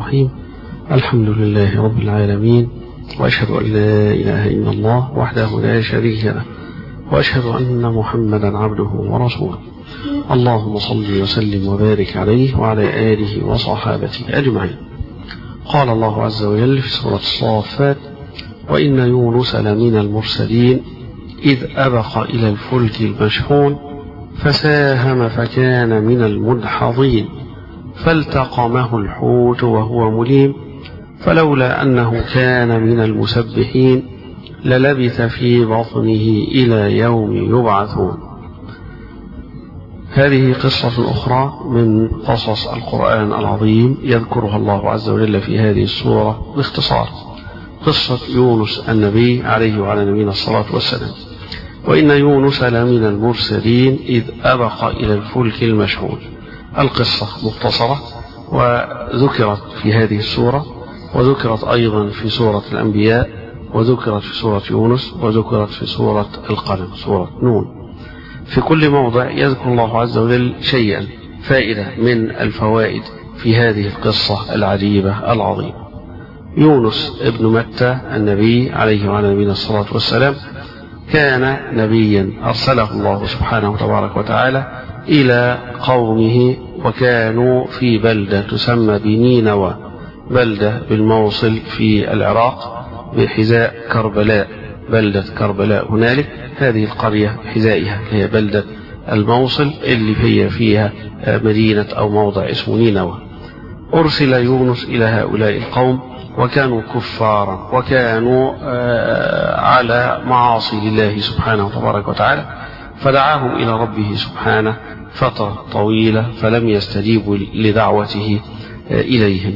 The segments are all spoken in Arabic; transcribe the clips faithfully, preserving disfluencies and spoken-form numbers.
الرحيم. الحمد لله رب العالمين، وأشهد أن لا إله إلا الله وحده لا شريك له، وأشهد أن محمدا عبده ورسوله. اللهم صل وسلم وبارك عليه وعلى آله وصحابته أجمعين. قال الله عز وجل في سورة الصافات: وإن يونس لمن المرسلين إذ أبق إلى الفلك المشحون فساهم فكان من المدحضين فالتقمه الحوت وهو مليم فلولا أنه كان من المسبحين للبث في بطنه إلى يوم يبعثون. هذه قصة أخرى من قصص القرآن العظيم يذكرها الله عز وجل في هذه السورة باختصار، قصة يونس النبي عليه وعلى نبينا الصلاة والسلام. وإن يونس لمن المرسلين إذ أبق إلى الفلك المشحون. القصة مختصرة وذكرت في هذه السورة، وذكرت أيضا في سورة الأنبياء، وذكرت في سورة يونس، وذكرت في سورة القلم سورة نون. في كل موضع يذكر الله عز وجل شيئا فائدة من الفوائد في هذه القصة العجيبة العظيمة. يونس ابن متى النبي عليه وعلى نبينا الصلاة والسلام كان نبيا أرسله الله سبحانه وتبارك وتعالى إلى قومه، وكانوا في بلدة تسمى بنينوى، بلدة بالموصل في العراق بحذاء كربلاء، بلدة كربلاء هنالك، هذه القرية بحذائها هي بلدة الموصل اللي هي فيها مدينة أو موضع اسمه نينوى. أرسل يونس إلى هؤلاء القوم وكانوا كفارا، وكانوا على معاصي لله سبحانه وتبارك وتعالى، فدعاهم إلى ربه سبحانه فترة طويلة فلم يستجيبوا لدعوته إليهم.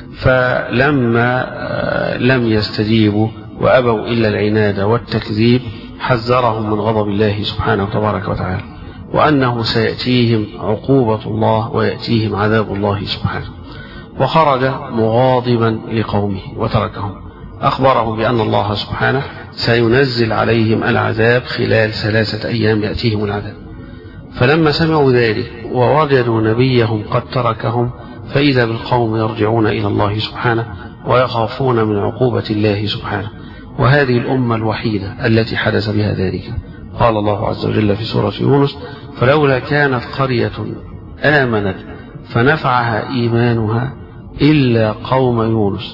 فلما لم يستجيبوا وأبوا إلا العناد والتكذيب حذرهم من غضب الله سبحانه وتبارك وتعالى، وأنه سيأتيهم عقوبة الله ويأتيهم عذاب الله سبحانه. وخرج مغاضبا لقومه وتركهم، أخبرهم بأن الله سبحانه سينزل عليهم العذاب خلال ثلاثة أيام يأتيهم العذاب. فلما سمعوا ذلك ووجدوا نبيهم قد تركهم فإذا بالقوم يرجعون إلى الله سبحانه ويخافون من عقوبة الله سبحانه. وهذه الأمة الوحيدة التي حدث بها ذلك. قال الله عز وجل في سورة يونس: فلولا كانت قرية آمنت فنفعها إيمانها إلا قوم يونس.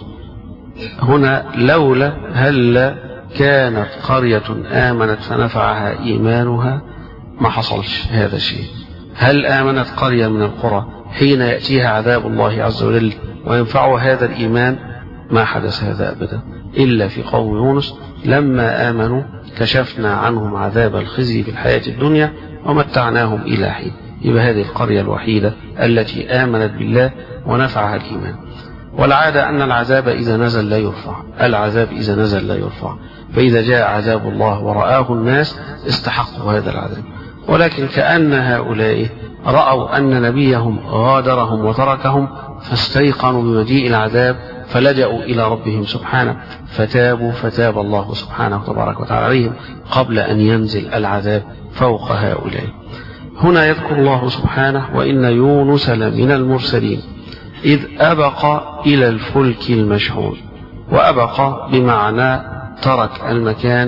هنا لولا هل كانت قرية آمنت فنفعها إيمانها، ما حصلش هذا الشيء. هل آمنت قرية من القرى حين يأتيها عذاب الله عز وجل وينفعها هذا الإيمان؟ ما حدث هذا أبدا إلا في قوم يونس. لما آمنوا كشفنا عنهم عذاب الخزي في الحياة الدنيا ومتعناهم إلى حين. يبقى هذه القرية الوحيدة التي آمنت بالله ونفعها الإيمان. والعادة أن العذاب إذا نزل لا يرفع، العذاب إذا نزل لا يرفع، فإذا جاء عذاب الله ورآه الناس استحقوا هذا العذاب. ولكن كأن هؤلاء رأوا أن نبيهم غادرهم وتركهم فاستيقنوا بمجيء العذاب فلجأوا إلى ربهم سبحانه فتابوا، فتاب الله سبحانه وتبارك وتعالى عليهم قبل أن ينزل العذاب فوق هؤلاء. هنا يذكر الله سبحانه: وإن يونس لمن المرسلين إذ أبق إلى الفلك المشحون. وأبق بمعنى ترك المكان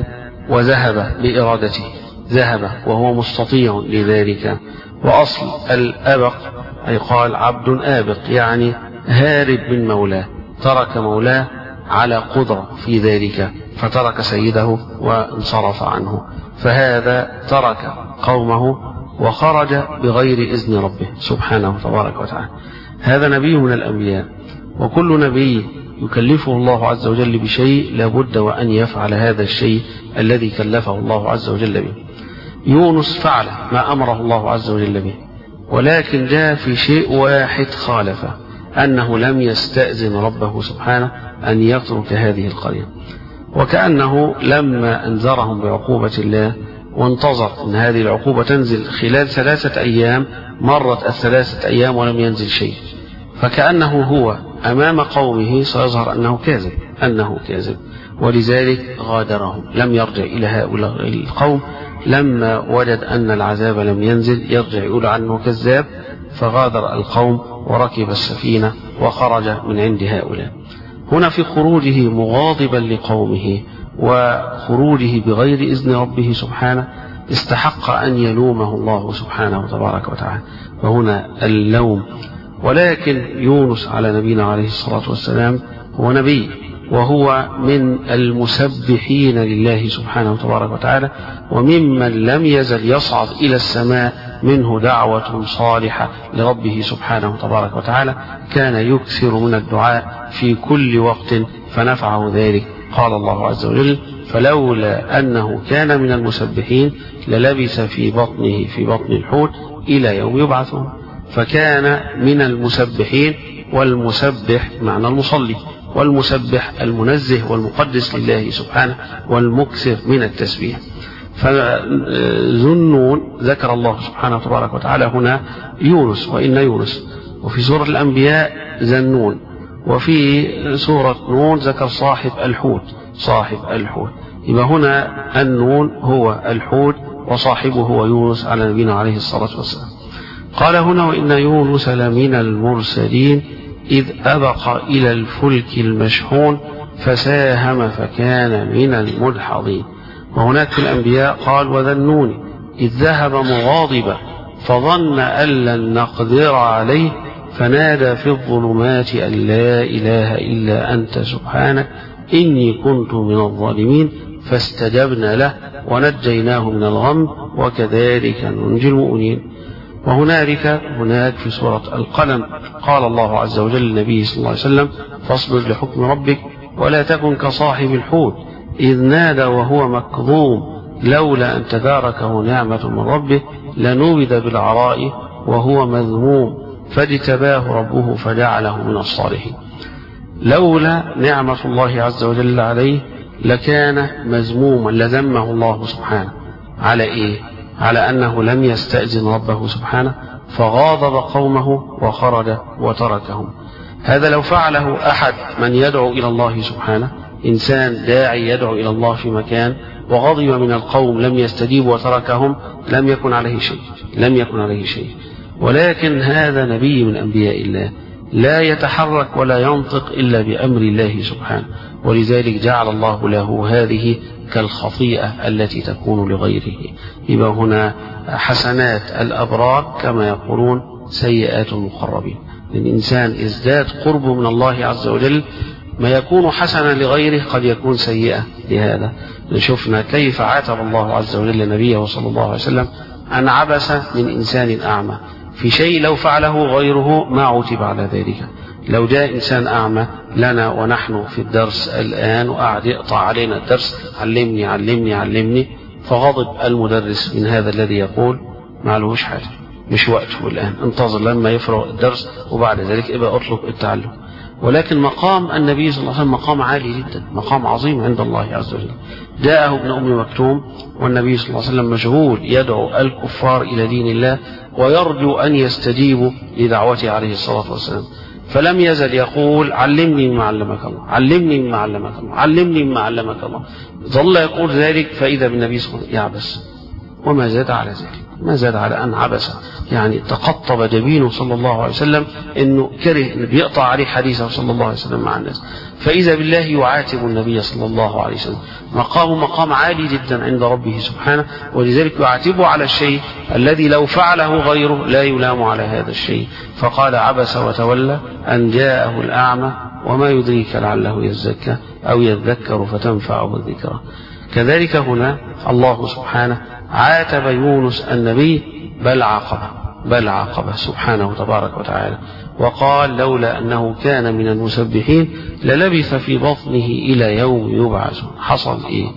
وذهب بإرادته، ذهب وهو مستطيع لذلك. وأصل الأبق أي قال عبد آبق، يعني هارب من مولاه، ترك مولاه على قدرة في ذلك فترك سيده وانصرف عنه. فهذا ترك قومه وخرج بغير إذن ربه سبحانه وتبارك وتعالى. هذا نبي من الأنبياء، وكل نبي يكلفه الله عز وجل بشيء لابد وأن يفعل هذا الشيء الذي كلفه الله عز وجل به. يونس فعل ما أمره الله عز وجل به، ولكن جاء في شيء واحد خالفه، أنه لم يستأذن ربه سبحانه أن يترك هذه القرية. وكأنه لما أنذرهم بعقوبة الله وانتظر أن هذه العقوبة تنزل خلال ثلاثة أيام، مرت الثلاثة أيام ولم ينزل شيء، فكأنه هو أمام قومه سيظهر أنه كاذب، أنه كاذب، ولذلك غادرهم، لم يرجع إلى هؤلاء القوم. لما وجد أن العذاب لم ينزل يرجع يقول عنه كذاب، فغادر القوم وركب السفينة وخرج من عند هؤلاء. هنا في خروجه مغاضبا لقومه وخروجه بغير إذن ربه سبحانه استحق أن يلومه الله سبحانه وتبارك وتعالى، وهنا اللوم. ولكن يونس على نبينا عليه الصلاة والسلام هو نبي، وهو من المسبحين لله سبحانه وتبارك وتعالى، وممن لم يزل يصعد إلى السماء منه دعوة صالحة لربه سبحانه وتبارك وتعالى، كان يكثر من الدعاء في كل وقت فنفعه ذلك. قال الله عز وجل: فلولا أنه كان من المسبحين للبث في بطنه في بطن الحوت إلى يوم يبعثون. فكان من المسبحين، والمسبح معنى المصلي، والمسبح المنزه والمقدس لله سبحانه والمكثر من التسبيح. فذنون ذكر الله سبحانه وتبارك وتعالى هنا يونس وإن يونس، وفي سورة الأنبياء ذنون، وفي سورة نون ذكر صاحب الحوت صاحب الحوت. يبقى هنا النون هو الحوت وصاحبه هو يونس على نبينا عليه الصلاة والسلام. قال هنا: وإن يونس لمن المرسلين إذ أبق إلى الفلك المشحون فساهم فكان من المدحضين. وهناك في الأنبياء قال: وذنون إذ ذهب مغاضبا فظن أن لن نقدر عليه فنادى في الظلمات أن لا إله إلا أنت سبحانك إني كنت من الظالمين فاستجبنا له ونجيناه من الغم وكذلك ننجي المؤمنين. وهنالك هناك في سورة القلم قال الله عز وجل للنبي صلى الله عليه وسلم: فاصبر لحكم ربك ولا تكن كصاحب الحوت إذ نادى وهو مكظوم لولا أن تداركه نعمة من ربه لنبذ بالعراء وهو مذموم فاجتباه ربه فجعله من الصالحين. لولا نعمة الله عز وجل عليه لكان مذموما، لذمه الله سبحانه على إيه؟ على أنه لم يستأذن ربه سبحانه فغاضب قومه وخرج وتركهم. هذا لو فعله أحد من يدعو إلى الله سبحانه، إنسان داعي يدعو إلى الله في مكان وغضب من القوم لم يستجيب وتركهم، لم يكن عليه شيء لم يكن عليه شيء ولكن هذا نبي من أنبياء الله لا يتحرك ولا ينطق إلا بأمر الله سبحانه، ولذلك جعل الله له هذه كالخطيئة التي تكون لغيره. يبقى هنا حسنات الأبرار كما يقولون سيئات المقربين. الإنسان ازداد قربه من الله عز وجل ما يكون حسنا لغيره قد يكون سيئة لهذا. شفنا كيف عاتب الله عز وجل نبيه صلى الله عليه وسلم أن عبس من إنسان أعمى في شيء لو فعله غيره ما عتب على ذلك. لو جاء إنسان أعمى لنا ونحن في الدرس الآن وقعد يقطع علينا الدرس: علمني علمني علمني، فغضب المدرس من هذا الذي يقول: ما لهوش حاجة، مش وقته الآن، انتظر لما يفرغ الدرس وبعد ذلك ابقى اطلب التعلم. ولكن مقام النبي صلى الله عليه وسلم مقام عالي جدا، مقام عظيم عند الله عز وجل. جاءه ابن أم مكتوم والنبي صلى الله عليه وسلم مشغول يدعو الكفار إلى دين الله ويرجو أن يستجيبوا لدعوته عليه الصلاة والسلام، فلم يزل يقول: علمني مما علمك الله علمني مما علمك الله علمني مما علمك الله. ظل يقول ذلك، فإذا بالنبي صلى الله عليه وسلم يعبس، وما زاد على ذلك، ما زاد على أن عبس، يعني تقطب جبينه صلى الله عليه وسلم إنه كره إنه بيقطع عليه حديثه صلى الله عليه وسلم مع الناس. فإذا بالله يعاتب النبي صلى الله عليه وسلم، مقامه مقام عالي جدا عند ربه سبحانه، ولذلك يعاتبه على الشيء الذي لو فعله غيره لا يلام على هذا الشيء. فقال: عبس وتولى أن جاءه الأعمى وما يدريك لعله يزكى أو يذكر فتنفعه الذكرى. كذلك هنا الله سبحانه عاتب يونس النبي بل عاقبه بل عاقبه سبحانه تبارك وتعالى، وقال: لولا أنه كان من المسبحين للبث في بطنه إلى يوم يبعثون. حصل إيه؟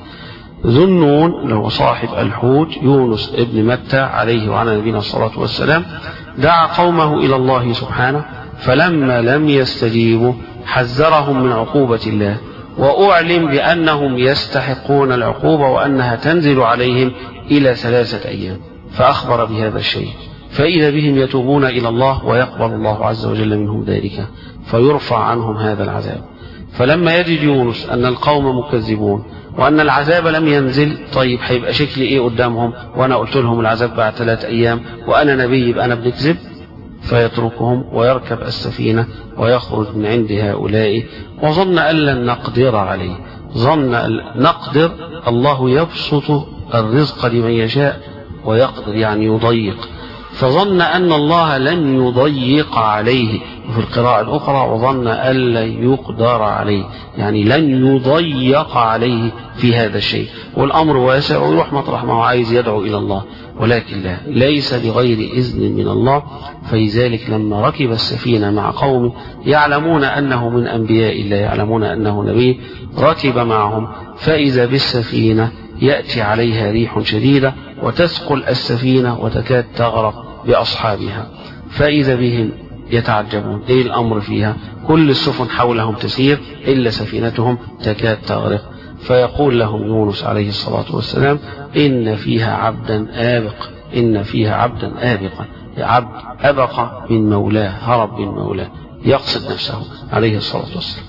ذنون له صاحب الحوت يونس ابن متى عليه وعلى نبينا الصلاة والسلام دعا قومه إلى الله سبحانه، فلما لم يستجيبوا حذرهم من عقوبة الله، وأعلم بأنهم يستحقون العقوبة وأنها تنزل عليهم إلى ثلاثة أيام، فأخبر بهذا الشيء، فإذا بهم يتوبون إلى الله ويقبل الله عز وجل منهم ذلك فيرفع عنهم هذا العذاب. فلما يجد يونس أن القوم مكذبون وأن العذاب لم ينزل، طيب هيبقى شكلي إيه قدامهم وأنا قلت لهم العذاب بعد ثلاثة أيام وأنا نبي يبقى أنا بنكذب؟ فيتركهم ويركب السفينة ويخرج من عند هؤلاء، وظن أن لن نقدر عليه، ظن أن نقدر، الله يبسط الرزق لمن يشاء ويقدر يعني يضيق، فظن أن الله لن يضيق عليه. وفي القراءة الأخرى وظن أن لن يقدر عليه، يعني لن يضيق عليه في هذا الشيء، والأمر واسع ويروح مطرح ما هو عايز يدعو إلى الله، ولكن لا، ليس بغير إذن من الله. فلذلك لما ركب السفينة مع قوم يعلمون أنه من أنبياء الله، يعلمون أنه نبي، ركب معهم، فإذا بالسفينة يأتي عليها ريح شديدة وتثقل السفينة وتكاد تغرق بأصحابها، فإذا بهم يتعجبون إيه الأمر فيها، كل السفن حولهم تسير إلا سفينتهم تكاد تغرق. فيقول لهم يونس عليه الصلاة والسلام: إن فيها عبدا آبق، إن فيها عبدا آبقا، عبد أبق من مولاه، هرب من مولاه، يقصد نفسه عليه الصلاة والسلام.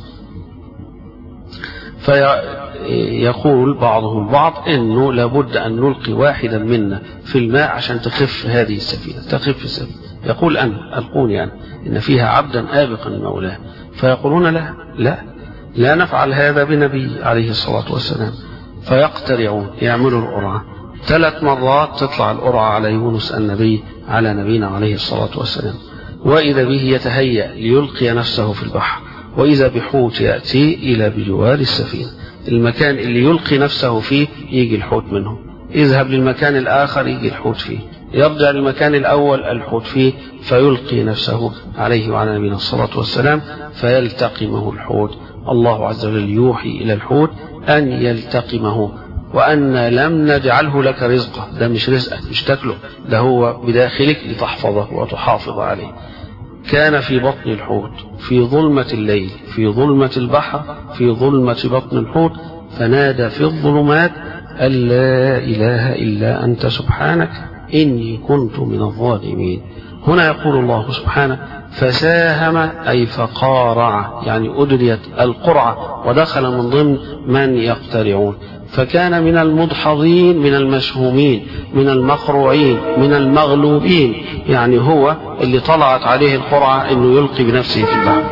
فيقول بعضهم البعض إنه لابد أن نلقي واحدا منا في الماء عشان تخف هذه السفينة، تخف السفينة. يقول أنا، ألقوني أنا، إن فيها عبدا آبقا من مولاه. فيقولون لا لا لا نفعل هذا بنبي عليه الصلاة والسلام. فيقترعون، يعملوا القرعة ثلاث مرات، تطلع القرعة على يونس النبي على نبينا عليه الصلاة والسلام، وإذا به يتهيأ ليلقي نفسه في البحر، وإذا بحوت يأتي إلى بجوار السفينة، المكان اللي يلقي نفسه فيه يجي الحوت منه، يذهب للمكان الآخر يجي الحوت فيه، يرجع للمكان الأول الحوت فيه، فيلقي نفسه عليه وعلى نبينا الصلاة والسلام فيلتقمه الحوت. الله عز وجل يوحي إلى الحوت أن يلتقمه، وأن لم نجعله لك رزقه، ده مش رزقك، مش تاكله، ده هو بداخلك لتحفظه وتحافظ عليه. كان في بطن الحوت في ظلمة الليل، في ظلمة البحر، في ظلمة بطن الحوت، فنادى في الظلمات أن لا إله إلا أنت سبحانك إني كنت من الظالمين. هنا يقول الله سبحانه: فساهم أي فقارع، يعني أدريت القرعة ودخل من ضمن من يقترعون، فكان من المدحضين، من المسهومين، من المقروعين، من المغلوبين، يعني هو اللي طلعت عليه القرعة انه يلقي بنفسه في البحر.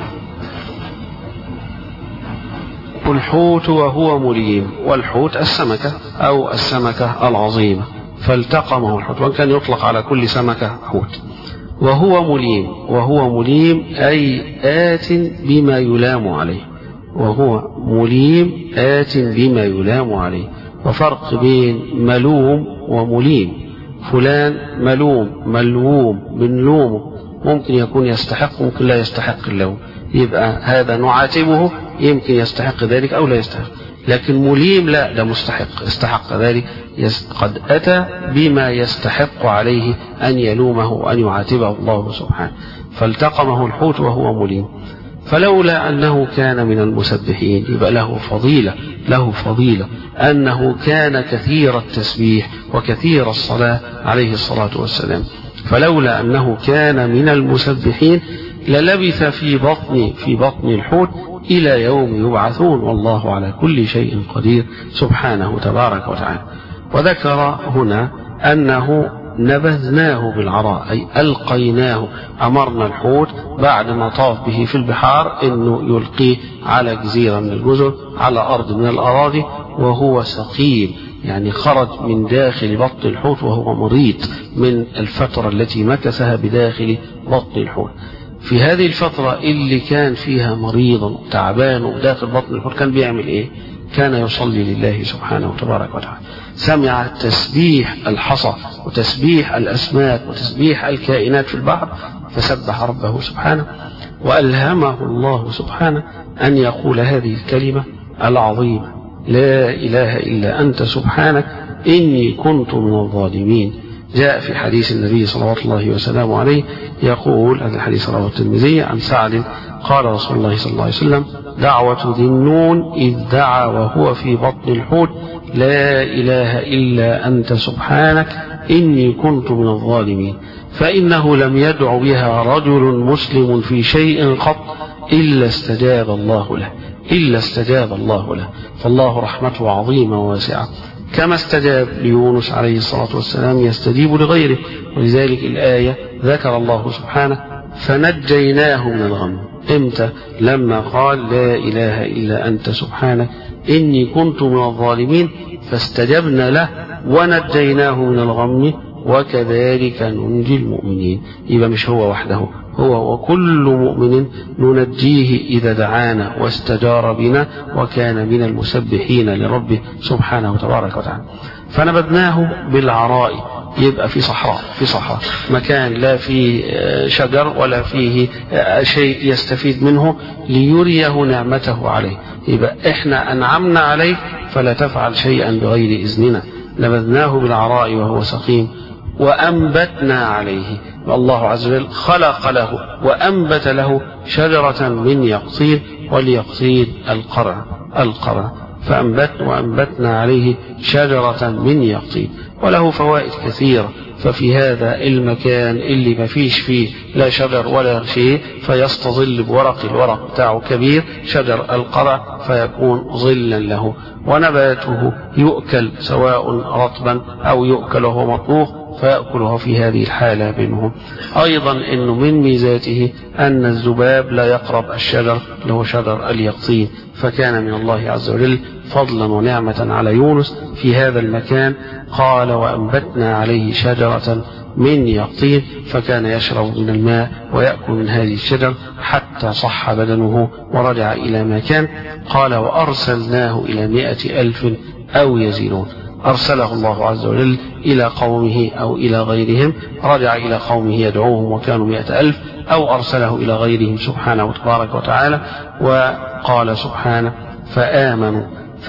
الحوت وهو مليم، والحوت السمكة أو السمكة العظيمة، فالتقمه الحوت، وان كان يطلق على كل سمكة حوت. وهو مليم، وهو مليم أي آت بما يلام عليه، وهو مليم آت بما يلام عليه. وفرق بين ملوم ومليم، فلان ملوم ملووم بنلومه، ممكن يكون يستحق ممكن لا يستحق اللوم، يبقى هذا نعاتبه، يمكن يستحق ذلك أو لا يستحق. لكن مليم لا، ده مستحق، استحق ذلك، قد أتى بما يستحق عليه أن يلومه وأن يعاتبه الله سبحانه. فالتقمه الحوت وهو مليم. فلولا أنه كان من المسبحين، يبقى له فضيلة، له فضيلة أنه كان كثير التسبيح وكثير الصلاة عليه الصلاة والسلام. فلولا أنه كان من المسبحين للبث في بطن في بطن الحوت إلى يوم يبعثون، والله على كل شيء قدير سبحانه تبارك وتعالى. وذكر هنا أنه نبذناه بالعراء، أي ألقيناه، أمرنا الحوت بعد ما طاف به في البحار أنه يلقيه على جزيرة من الجزر، على أرض من الأراضي، وهو سقيم، يعني خرج من داخل بطن الحوت وهو مريض من الفترة التي مكثها بداخل بطن الحوت. في هذه الفترة اللي كان فيها مريضا تعبان داخل بطن الحوت كان بيعمل إيه؟ كان يصلي لله سبحانه تبارك وتعالى. سمع تسبيح الحصى وتسبيح الأسماك وتسبيح الكائنات في البحر، فسبح ربه سبحانه، وألهمه الله سبحانه أن يقول هذه الكلمة العظيمة: لا إله إلا أنت سبحانك إني كنت من الظالمين. جاء في حديث النبي صلى الله وسلم عليه يقول، هذا الحديث رواه الترمذي عن سعد قال رسول الله صلى الله عليه وسلم: دعوة ذي النون إذ دعا وهو في بطن الحوت: لا إله إلا أنت سبحانك إني كنت من الظالمين. فإنه لم يدع بها رجل مسلم في شيء قط إلا استجاب الله له، إلا استجاب الله له. فالله رحمته عظيمة واسعة، كما استجاب ليونس عليه الصلاة والسلام يستجيب لغيره. ولذلك الآية ذكر الله سبحانه فنجيناه من الغم. امتى؟ لما قال لا إله إلا أنت سبحانك إني كنت من الظالمين، فاستجبنا له ونجيناه من الغم وكذلك ننجي المؤمنين. يبقى مش هو وحده، هو وكل مؤمن ننجيه إذا دعانا واستجار بنا وكان من المسبحين لربه سبحانه وتبارك وتعالى. فنبذناه بالعراء، يبقى في صحراء، في صحراء مكان لا فيه شجر ولا فيه شيء يستفيد منه ليريه نعمته عليه. يبقى احنا أنعمنا عليه فلا تفعل شيئا بغير إذننا. نبذناه بالعراء وهو سقيم وأنبتنا عليه، والله عز وجل خلق له وأنبت له شجرة من يقطين، واليقطين القرع القرع فأنبت وأنبتنا عليه شجرة من يقطين، وله فوائد كثيرة. ففي هذا المكان اللي ما فيش فيه لا شجر ولا شيء فيستظل بورق، الورق بتاعه كبير شجر القرع فيكون ظلا له، ونباته يؤكل سواء رطبا أو يؤكل وهو مطبوخ فيأكلها في هذه الحالة منه. أيضا إنه من ميزاته أن الذباب لا يقرب الشجر اللي هو شجر اليقطين، فكان من الله عز وجل فضلا ونعمة على يونس في هذا المكان. قال وأنبتنا عليه شجرة من يقطين، فكان يشرب من الماء ويأكل من هذه الشجر حتى صح بدنه ورجع إلى ما كان. قال وأرسلناه إلى مائة ألف أو يزيدون. أرسله الله عز وجل إلى قومه أو إلى غيرهم، رجع إلى قومه يدعوهم وكانوا مئة ألف، أو أرسله إلى غيرهم سبحانه وتبارك وتعالى. وقال سبحانه فآمنوا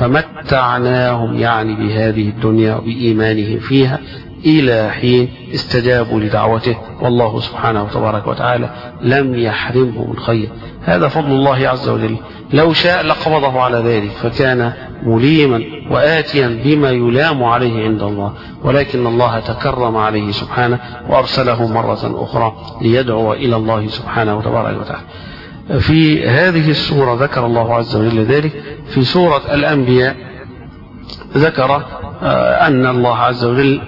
فمتعناهم، يعني بهذه الدنيا وبإيمانهم فيها إلى حين استجابوا لدعوته، والله سبحانه وتبارك وتعالى لم يحرمه من خير. هذا فضل الله عز وجل، لو شاء لقبضه على ذلك فكان مليما وآتيا بما يلام عليه عند الله، ولكن الله تكرم عليه سبحانه وأرسله مرة أخرى ليدعو إلى الله سبحانه وتبارك وتعالى. في هذه السورة ذكر الله عز وجل ذلك. في سورة الأنبياء ذكر أن الله عز وجل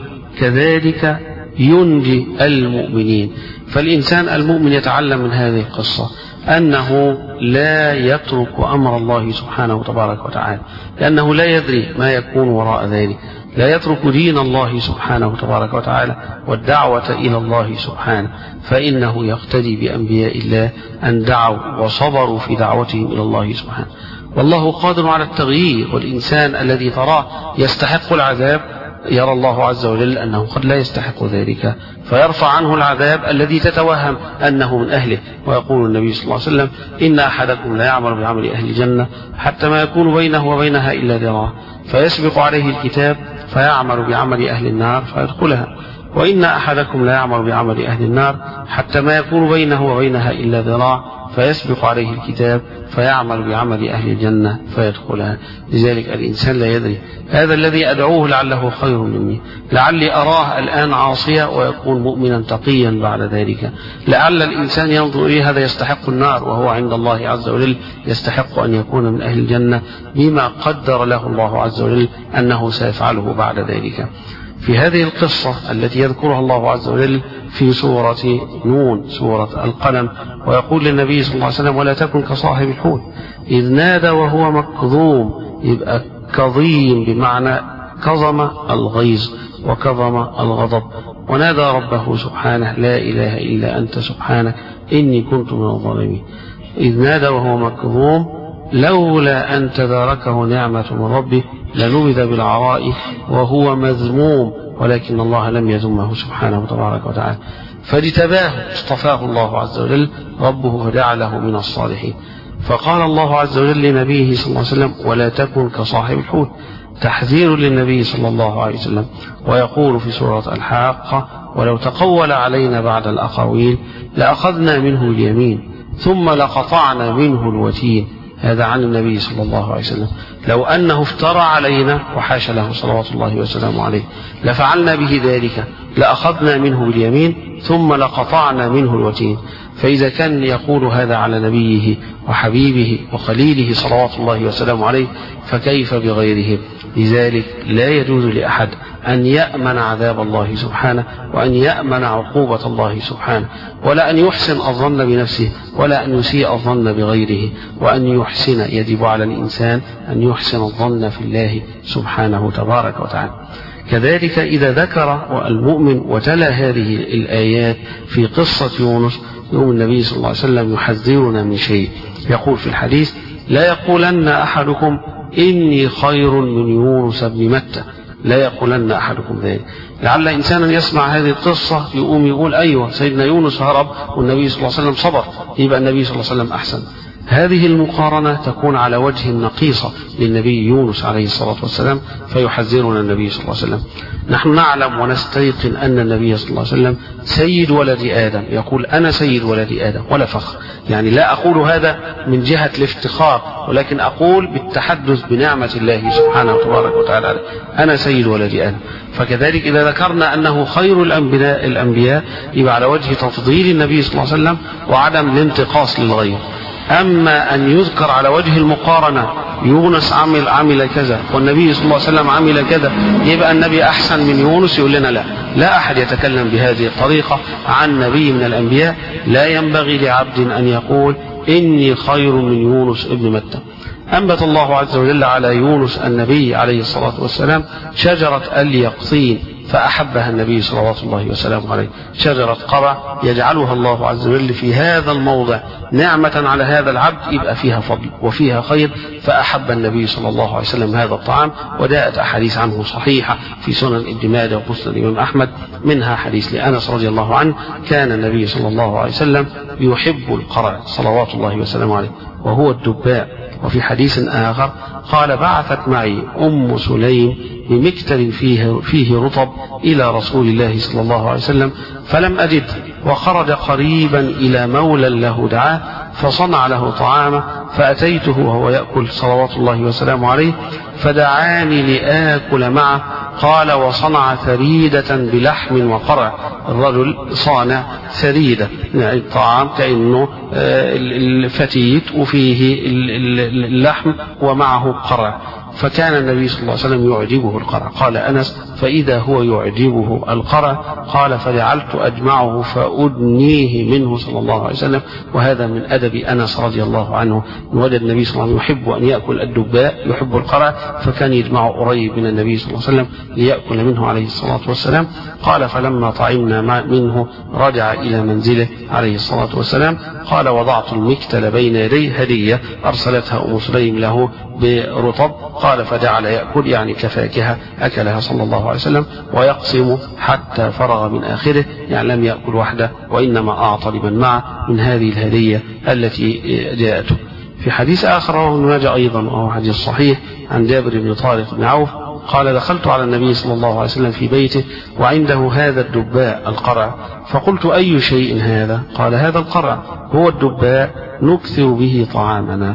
كذلك ينجي المؤمنين. فالإنسان المؤمن يتعلم من هذه القصة أنه لا يترك أمر الله سبحانه وتبارك وتعالى، لأنه لا يدري ما يكون وراء ذلك. لا يترك دين الله سبحانه وتبارك وتعالى والدعوة إلى الله سبحانه، فإنه يقتدي بأنبياء الله أن دعوا وصبروا في دعوتهم إلى الله سبحانه. والله قادر على التغيير، والإنسان الذي تراه يستحق العذاب يرى الله عز وجل أنه قد لا يستحق ذلك فيرفع عنه العذاب الذي تتوهم أنه من أهله. ويقول النبي صلى الله عليه وسلم إن أحدكم لا يعمل بعمل أهل الجنة حتى ما يكون بينه وبينها إلا ذراع، فيسبق عليه الكتاب فيعمل بعمل أهل النار فيدخلها، وإن أحدكم لا يعمل بعمل أهل النار حتى ما يكون بينه وبينها إلا ذراع، فيسبق عليه الكتاب فيعمل بعمل أهل الجنة فيدخلها. لذلك الإنسان لا يدري، هذا الذي أدعوه لعله خير مني، لعلي أراه الآن عاصيا ويكون مؤمنا تقيا بعد ذلك. لعل الإنسان ينظر إليه هذا يستحق النار وهو عند الله عز وجل يستحق أن يكون من أهل الجنة بما قدر له الله عز وجل أنه سيفعله بعد ذلك. في هذه القصة التي يذكرها الله عز وجل في سورة نون سورة القلم، ويقول للنبي صلى الله عليه وسلم ولا تكن كصاحب الحوت إذ نادى وهو مكظوم. يبقى كظيم بمعنى كظم الغيظ وكظم الغضب، ونادى ربه سبحانه لا إله إلا أنت سبحانك إني كنت من الظالمين. إذ نادى وهو مكظوم لولا أن تداركه نعمة من ربه لنبذ بالعراء وهو مذموم، ولكن الله لم يذمه سبحانه وتبارك وتعالى فاجتباه اصطفاه الله عز وجل ربه فجعله من الصالحين. فقال الله عز وجل لنبيه صلى الله عليه وسلم ولا تكن كصاحب الحوت، تحذير للنبي صلى الله عليه وسلم. ويقول في سورة الحاقة ولو تقول علينا بعد الأقاويل لأخذنا منه اليمين ثم لقطعنا منه الوتين. هذا عن النبي صلى الله عليه وسلم، لو أنه افترى علينا وحاش له صلوات الله وسلامه عليه لفعلنا به ذلك لأخذنا منه باليمين ثم لقطعنا منه الوتين. فإذا كان يقول هذا على نبيه وحبيبه وخليله صلوات الله وسلامه عليه فكيف بغيره؟ لذلك لا يجوز لأحد أن يأمن عذاب الله سبحانه وأن يأمن عقوبة الله سبحانه، ولا أن يحسن الظن بنفسه ولا أن يسيء الظن بغيره، وأن يحسن يجب على الإنسان أن يحسن الظن في الله سبحانه تبارك وتعالى. كذلك إذا ذكر المؤمن وتلا هذه الآيات في قصة يونس يوم النبي صلى الله عليه وسلم يحذرنا من شيء، يقول في الحديث: لا يقولن أحدكم إني خير من يونس بن متى، لا يقولن أحدكم ذلك. لعل إنسانا يسمع هذه القصة يقوم يقول: أيوة سيدنا يونس هرب والنبي صلى الله عليه وسلم صبر، يبقى النبي صلى الله عليه وسلم أحسن. هذه المقارنة تكون على وجه نقيصة للنبي يونس عليه الصلاة والسلام، فيحذرنا النبي صلى الله عليه وسلم. نحن نعلم ونستيقن أن النبي صلى الله عليه وسلم سيد ولد آدم، يقول: أنا سيد ولد آدم، ولا فخر، يعني لا أقول هذا من جهة الافتخار، ولكن أقول بالتحدث بنعمة الله سبحانه وتبارك وتعالى، أنا سيد ولد آدم. فكذلك إذا ذكرنا أنه خير الأنبياء الأنبياء يبقى على وجه تفضيل النبي صلى الله عليه وسلم وعدم الانتقاص للغير. أما أن يذكر على وجه المقارنة يونس عمل عمل كذا والنبي صلى الله عليه وسلم عمل كذا يبقى النبي أحسن من يونس، يقول لنا لا، لا أحد يتكلم بهذه الطريقة عن نبي من الأنبياء. لا ينبغي لعبد أن يقول إني خير من يونس ابن متى. أنبت الله عز وجل على يونس النبي عليه الصلاة والسلام شجرة اليقطين فأحبها النبي صلوات الله وسلامه عليه، شجرة قرع يجعلها الله عز وجل في هذا الموضع نعمة على هذا العبد، يبقى فيها فضل وفيها خير، فأحب النبي صلى الله عليه وسلم هذا الطعام. وجاءت أحاديث عنه صحيحة في سنن ابن ماجه ومسند الإمام أحمد، منها حديث لأنس رضي الله عنه: كان النبي صلى الله عليه وسلم يحب القرع صلوات الله وسلامه عليه وهو الدباء. وفي حديث آخر قال: بعثت معي أم سليم بمكتل فيه, فيه رطب إلى رسول الله صلى الله عليه وسلم فلم أجد، وخرج قريبا إلى مولى له دعاه فصنع له طعامه، فأتيته وهو يأكل صلوات الله وسلامه عليه فدعاني لآكل معه. قال: وصنع ثريدة بلحم وقرع. الرجل صانع ثريدة، يعني الطعام كأنه الفتيت وفيه اللحم ومعه قرع، فكان النبي صلى الله عليه وسلم يعجبه القرع. قال أنس: فإذا هو يعجبه القرع قال فجعلت أجمعه فأدنيه منه صلى الله عليه وسلم. وهذا من أدب أنس رضي الله عنه، وجد النبي صلى الله عليه وسلم يحب أن يأكل الدباء، يحب القرع، فكان يجمعه قريب من النبي صلى الله عليه وسلم ليأكل منه عليه الصلاة والسلام. قال: فلما طعمنا منه رجع إلى منزله عليه الصلاة والسلام. قال: وضعت المكتل بين يديه هدية أرسلتها أم سليم له برطب. قال: فجعل يأكل، يعني كفاكهة أكلها صلى الله عليه وسلم، ويقسم حتى فرغ من آخره، يعني لم يأكل وحده وإنما أعطى لمن معه من هذه الهدية التي جاءته. في حديث آخر رواه ابن ماجه أيضا وهو حديث صحيح عن جابر بن طارق بن عوف قال: دخلت على النبي صلى الله عليه وسلم في بيته وعنده هذا الدباء القرع، فقلت: أي شيء هذا؟ قال: هذا القرع هو الدباء نكثر به طعامنا.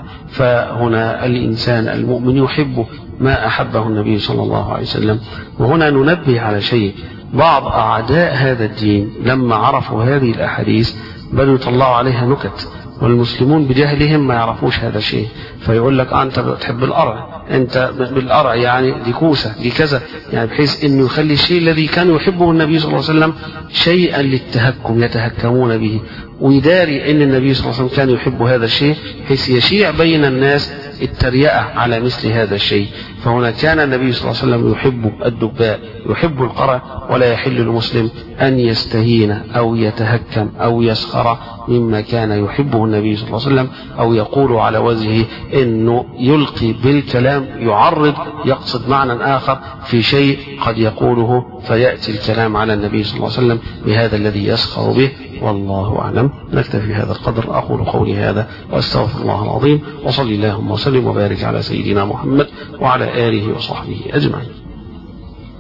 فهنا الإنسان المؤمن يحب ما أحبه النبي صلى الله عليه وسلم. وهنا ننبه على شيء: بعض أعداء هذا الدين لما عرفوا هذه الأحاديث بدوا يطلعوا عليها نكت، والمسلمون بجهلهم ما يعرفوش هذا الشيء، فيقول لك: أنت بتحب القرع، أنت بالقرع يعني دي كوسة دي كذا، يعني بحيث أنه يخلي الشيء الذي كان يحبه النبي صلى الله عليه وسلم شيئا للتهكم يتهكمون به، ويداري أن النبي صلى الله عليه وسلم كان يحب هذا الشيء حيث يشيع بين الناس التريقة على مثل هذا الشيء. فهنا كان النبي صلى الله عليه وسلم يحب الدباء، يحب القرع، ولا يحل للمسلم أن يستهين أو يتهكم أو يسخر مما كان يحبه النبي صلى الله عليه وسلم، أو يقول على وجهه أنه يلقي بالكلام يعرض يقصد معنى آخر في شيء قد يقوله فيأتي الكلام على النبي صلى الله عليه وسلم بهذا الذي يسخر به. والله أعلم. نكتفي هذا القدر. أقول قولي هذا وأستغفر الله العظيم، وصلي اللهم وسلم وبارك على سيدنا محمد وعلى آله وصحبه أجمعين.